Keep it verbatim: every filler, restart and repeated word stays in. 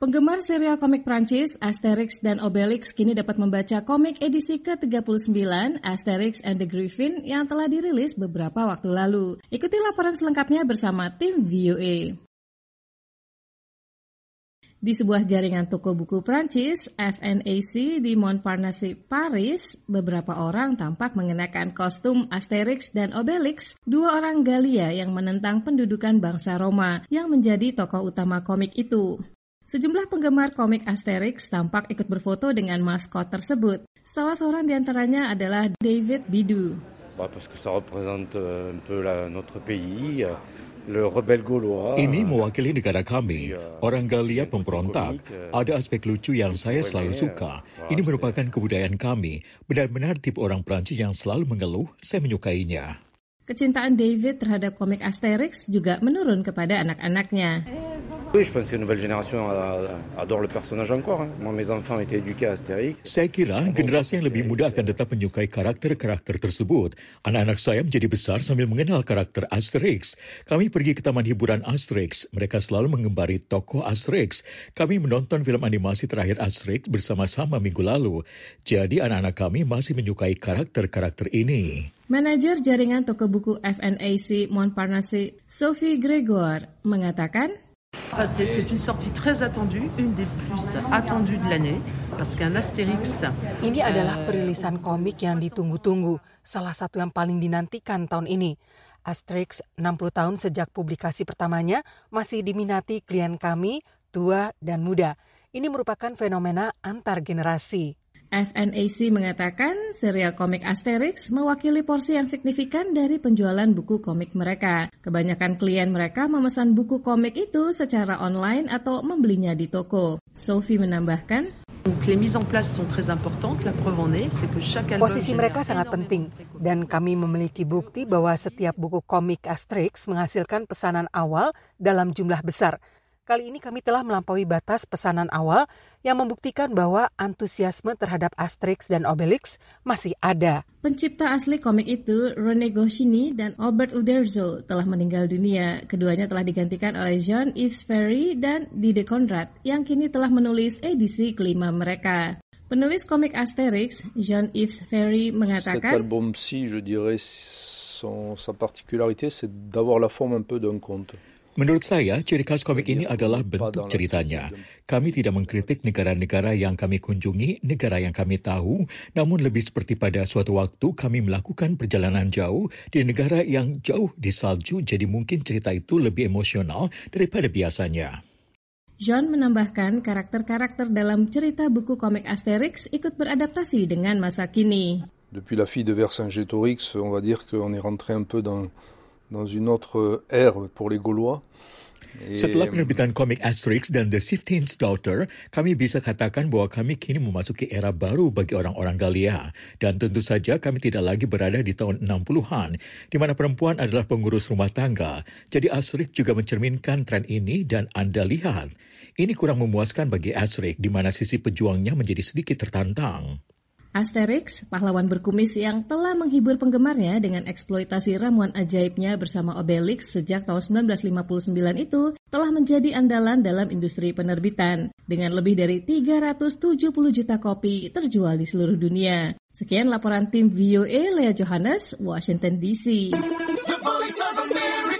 Penggemar serial komik Prancis, Asterix dan Obelix kini dapat membaca komik edisi ke tiga puluh sembilan, Asterix and the Griffin, yang telah dirilis beberapa waktu lalu. Ikuti laporan selengkapnya bersama tim V O A. Di sebuah jaringan toko buku Prancis, F N A C di Montparnasse, Paris, beberapa orang tampak mengenakan kostum Asterix dan Obelix, dua orang Galia yang menentang pendudukan bangsa Roma yang menjadi tokoh utama komik itu. Sejumlah penggemar komik Asterix tampak ikut berfoto dengan maskot tersebut. Salah seorang di antaranya adalah David Bidou. Bah, parce que ça représente un peu la, notre pays. Le rebelle gaulois. Ini mewakili negara kami, orang Galia pemberontak. Ada aspek lucu yang saya selalu suka. Ini merupakan kebudayaan kami. Benar-benar tipe orang Prancis yang selalu mengeluh, saya menyukainya. Kecintaan David terhadap komik Asterix juga menurun kepada anak-anaknya. Oui, je pense que la nouvelle génération adore le personnage encore. Moi, mes enfants étaient éduqués à Astérix. Saya kira generasi yang lebih muda akan tetap menyukai karakter-karakter tersebut. Anak-anak saya menjadi besar sambil mengenal karakter Asterix. Kami pergi ke taman hiburan Asterix. Mereka selalu mengembari tokoh Asterix. Kami menonton film animasi terakhir Asterix bersama-sama minggu lalu. Jadi anak-anak kami masih menyukai karakter-karakter ini. Manajer jaringan toko buku F N A C Montparnasse, Sophie Grégoire, mengatakan, C'est, c'est une sortie très attendue, une des plus attendues de l'année, parce qu'un Astérix. Ini adalah perilisan komik yang ditunggu-tunggu, salah satu yang paling dinantikan tahun ini. Asterix, enam puluh tahun sejak publikasi pertamanya, masih diminati klien kami, tua dan muda. Ini merupakan fenomena antar generasi. F N A C mengatakan serial komik Asterix mewakili porsi yang signifikan dari penjualan buku komik mereka. Kebanyakan klien mereka memesan buku komik itu secara online atau membelinya di toko. Sophie menambahkan, posisi mereka sangat penting dan kami memiliki bukti bahwa setiap buku komik Asterix menghasilkan pesanan awal dalam jumlah besar. Kali ini kami telah melampaui batas pesanan awal yang membuktikan bahwa antusiasme terhadap Asterix dan Obelix masih ada. Pencipta asli komik itu, René Goscinny dan Albert Uderzo, telah meninggal dunia. Keduanya telah digantikan oleh Jean-Yves Ferry dan Didier Conrad yang kini telah menulis edisi kelima mereka. Penulis komik Asterix, Jean-Yves Ferry, mengatakan, cet album-ci, je dirais, son, sa particularité, c'est d'avoir la forme un peu d'un conte. Menurut saya, ciri khas komik ini adalah bentuk ceritanya. Kami tidak mengkritik negara-negara yang kami kunjungi, negara yang kami tahu, namun lebih seperti pada suatu waktu kami melakukan perjalanan jauh di negara yang jauh di salju, jadi mungkin cerita itu lebih emosional daripada biasanya. John menambahkan karakter-karakter dalam cerita buku komik Asterix ikut beradaptasi dengan masa kini. Depuis la fille de Vercingétorix, on va dire qu'on est rentré un peu dans dans une autre ère pour les Gaulois. Setelah penerbitan komik Asterix dan The Fifteenth Daughter, kami bisa katakan bahwa kami kini memasuki era baru bagi orang-orang Galia. Dan tentu saja kami tidak lagi berada di tahun enam puluhan, di mana perempuan adalah pengurus rumah tangga. Jadi Asterix juga mencerminkan tren ini dan Anda lihat, ini kurang memuaskan bagi Asterix, di mana sisi pejuangnya menjadi sedikit tertantang. Asterix, pahlawan berkumis yang telah menghibur penggemarnya dengan eksploitasi ramuan ajaibnya bersama Obelix sejak tahun sembilan belas lima puluh sembilan itu, telah menjadi andalan dalam industri penerbitan. Dengan lebih dari tiga ratus tujuh puluh juta kopi terjual di seluruh dunia. Sekian laporan tim V O A, Lea Johannes, Washington D C.